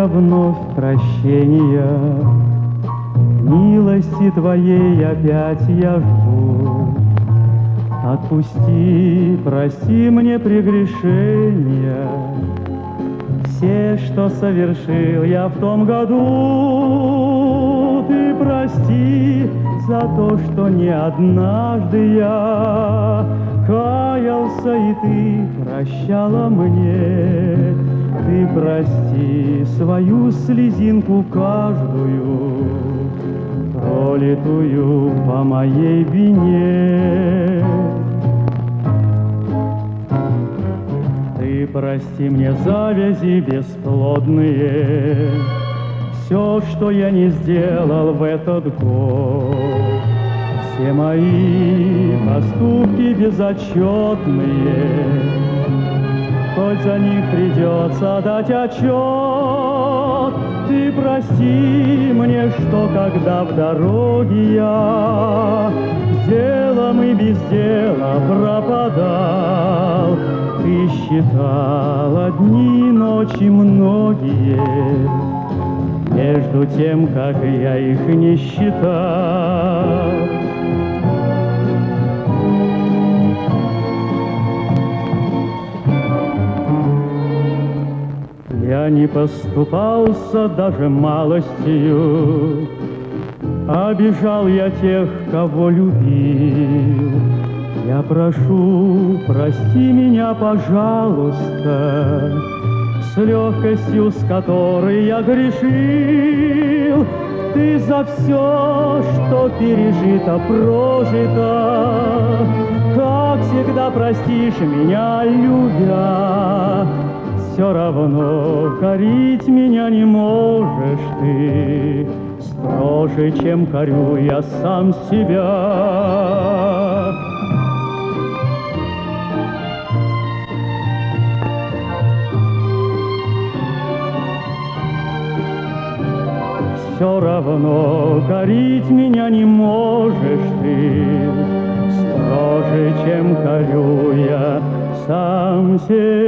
я вновь прощения, милости Твоей опять я жду. Отпусти, прости мне прегрешения, все, что совершил я в том году. Ты прости за то, что не однажды я каялся, и Ты прощала мне. Ты прости свою слезинку каждую, пролитую по моей вине. Ты прости мне завязи бесплодные, все, что я не сделал в этот год, все мои поступки безотчетные, хоть за них придется дать отчет. Ты прости мне, что когда в дороге я с делом и без дела пропадал, Ты считала дни и ночи многие, между тем, как я их не считал. Я не поступался даже малостью, обижал я тех, кого любил. Я прошу, прости меня, пожалуйста, с легкостью, с которой я грешил. Ты за все, что пережито, прожито, как всегда простишь меня, любя. Все равно корить меня не можешь ты строже, чем корю я сам себя. Все равно корить меня не можешь ты строже, чем корю я сам себя.